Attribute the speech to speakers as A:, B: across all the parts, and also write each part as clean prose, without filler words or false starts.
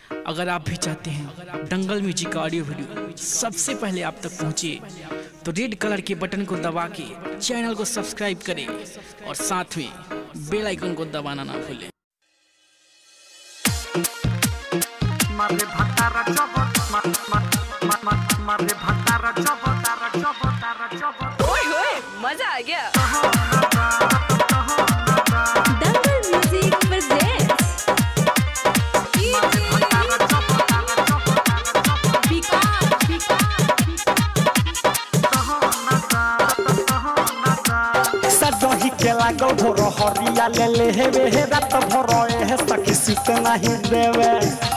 A: अगर आप भी चाहते हैं दंगल म्यूजिक का ऑडियो वीडियो सबसे पहले आप तक पहुंचे तो रेड कलर के बटन को दबा के चैनल को सब्सक्राइब करें और साथ में बेल आइकन को दबाना ना भूलें।
B: मजा आ गया।
C: दंगल म्यूजिक प्रेजेंट्स
D: सजही के लागल भोर हरिया ले ले हेवे हे रात भर हे सखी सुत नहीं देवे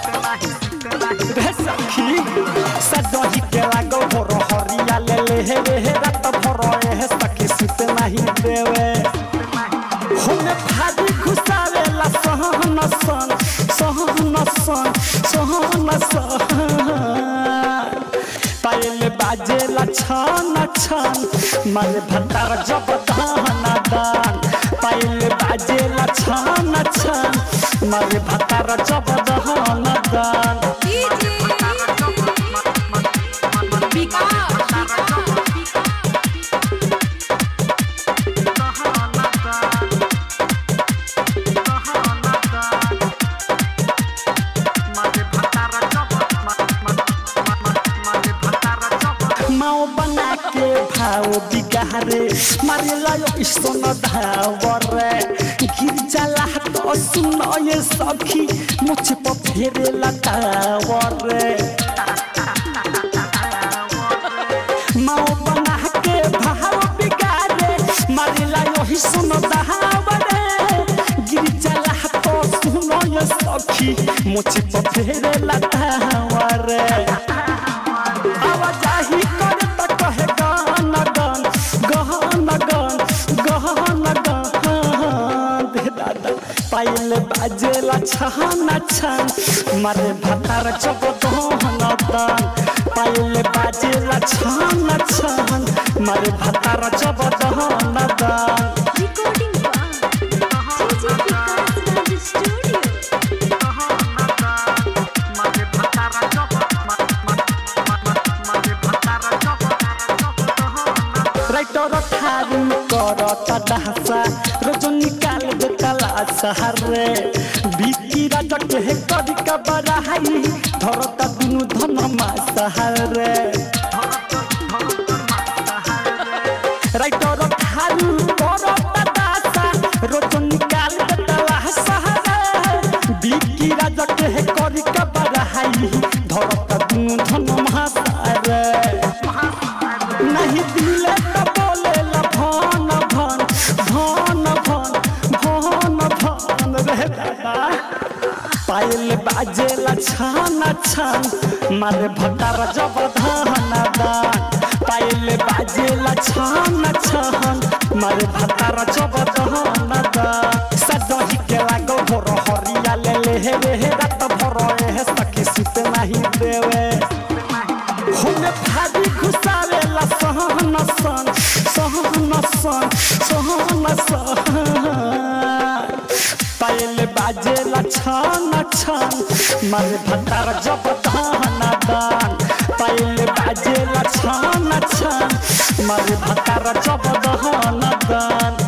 D: रे सखी सजही के लागल भोर हरिया ले ले हेवे हे रात भर हे सखी सुत नहीं देवे होने भाजी घुसावे ला सहन सन पायल बाजे ला छन छन मारे भतार जब दान दान पायल बाजे ला छन छन मारे भतार जब दान दान माओ बना के भाव बिगारे मारे लायो सन धावरे गिर जाला तो सुन ये सखी मुझ पर फेरे लटावरे माओ बना के भाव बिगारे मारे लायो सन धावरे गिर जाला तो सुन ये सखी मुझ पर फेरे लटावरे आवाजाही करे त कहे गान गान गहन गान गहन गान दे दादा पायल बाजेला छहन छन मारे भतार जब दहन दान पायल बाजेला छहन छन मारे भतार जब दहन दान
C: रिकॉर्डिंग स्टूडियो
D: राइटर थारू करता दहसा रोज निकाल दे तलाशा रे बिकी राजा के करी का बड़ाई धरता दुनु धन मासा रे राइटर थारू करता दहसा रोज निकाल दे तलाशा रे बिकी राजा के करी का बड़ाई धरता दुनु धन मासा रे नहीं दिले तो बोले ला भन भन भन भन भन भन रे दादा पायल बाजे ला छान छान मारे भतार जब धान दान पायल बाजे ला छान छान मारे भतार जब धान दान सजही के लागो भोर हरिया ले ले हे रात भर हे सखी सुत नहीं देवे होने भाजी घुसावे ला सहन सन पायल बाजे ला छन छन मारे भतार जब दान दान पायल बाजे ला छन छन मारे भतार जब दान दान